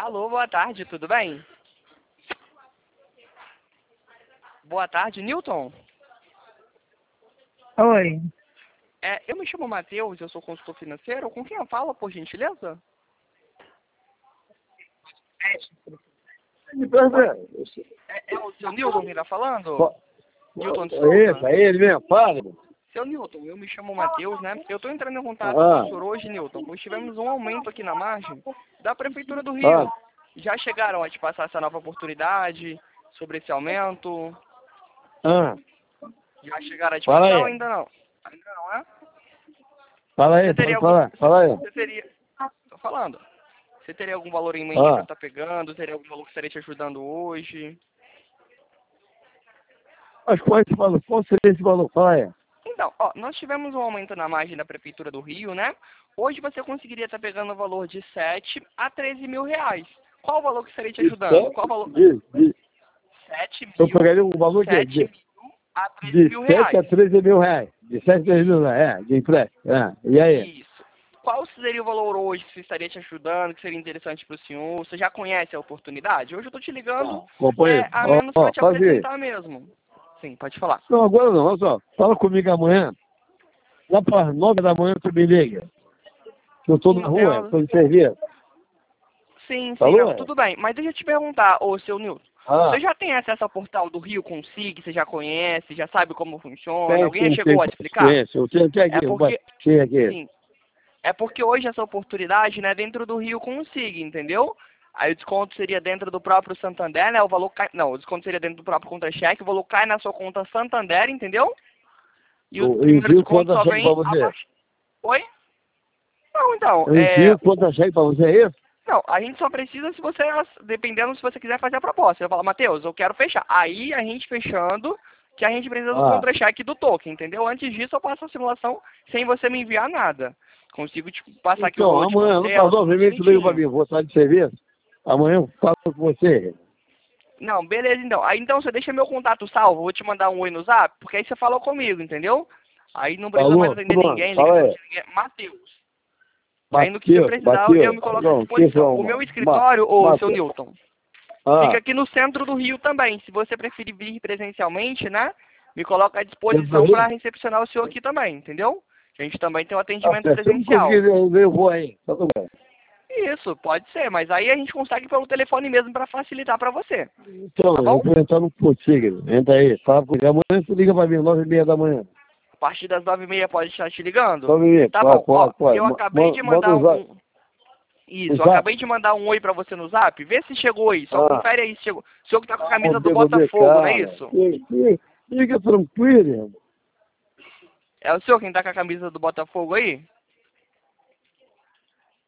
Alô, boa tarde, tudo bem? Boa tarde, Newton. Oi. Eu me chamo Matheus, eu sou consultor financeiro. Com quem eu falo, por gentileza? É o seu Newton quem está falando? Newton de Souza? É ele mesmo, fala. Seu Newton, eu me chamo Matheus, né? Eu estou entrando em contato com o senhor hoje, Newton, pois tivemos um aumento aqui na margem da Prefeitura do Rio. Já chegaram a te passar essa nova oportunidade sobre esse aumento? Já chegaram a te Fala passar aí. ou ainda não? Ainda não, é? Fala aí, Você teria pode falar. Fala aí. Você teria... Tô falando. Você teria algum valor em mente para estar pegando? Teria algum valor que estaria te ajudando hoje? Mas qual seria esse valor? Fala aí. Então, nós tivemos um aumento na margem da Prefeitura do Rio, né? Hoje você conseguiria estar pegando o valor de 7 a 13 mil reais. Qual o valor que estaria te ajudando? Qual o valor? 7 mil. Eu pegaria um valor 7 de mil a 13 mil 7 reais. a 13 mil reais. De 7 a 13 mil reais, de empréstimo. E aí? Isso. Qual seria o valor hoje que estaria te ajudando, que seria interessante para o senhor? Você já conhece a oportunidade? Hoje eu estou te ligando Companheiro, a menos para te faz isso. apresentar mesmo. Sim, pode falar. Não, agora não, olha só. Fala comigo amanhã. Lá para as 9 da manhã tu me liga. Que eu tô na rua, tô de serviço. Sim, Falou? não, tudo bem. Mas deixa eu te perguntar, ô seu Nilton. Você já tem acesso ao portal do Rio Consig? Você já conhece? Já sabe como funciona? Alguém já chegou a te explicar? Eu tenho aqui, É porque... aqui. Sim. É porque hoje essa oportunidade, né, dentro do Rio Consig, entendeu? Aí o desconto seria dentro do próprio Santander, né? O valor cai... Não, o desconto seria dentro do próprio contra-cheque, o valor cai na sua conta Santander, entendeu? E o primeiro desconto só vem abaixo. Oi? Não, então, eu envio contra-cheque para você, é isso? Não, a gente só precisa se você, dependendo se você quiser fazer a proposta. Você fala, Matheus, eu quero fechar. Aí a gente fechando, que a gente precisa do contra-cheque do token, entendeu? Antes disso eu passo a simulação sem você me enviar nada. Consigo te passar aqui o valor de amanhã, não passou, obviamente, tu liga para mim, vou sair de serviço. Amanhã eu falo com você. Não, beleza então. Aí então você deixa meu contato salvo, vou te mandar um oi no zap, porque aí você falou comigo, entendeu? Aí não precisa mais atender ninguém, Matheus. Aí no que você precisar, eu me coloco à disposição. O meu escritório, ô seu Newton, fica aqui no centro do Rio também. Se você preferir vir presencialmente, né? Me coloca à disposição para recepcionar o senhor aqui também, entendeu? A gente também tem um atendimento presencial. Eu vou aí, tá tudo bem. Isso, pode ser, mas aí a gente consegue pelo telefone mesmo para facilitar para você. Então, tá eu vou entrar no Consigo. Entra aí, fala comigo. Amanhã você liga para mim, 9h30 da manhã. A partir das 9h30 pode estar te ligando? 9h30, tá bom, pode. Eu acabei de mandar Isso, eu acabei de mandar um oi pra você no zap. Vê se chegou aí, só confere aí se chegou. O senhor que tá com a camisa do Botafogo, não é isso? Fica tranquilo, irmão. É o senhor quem tá com a camisa do Botafogo aí?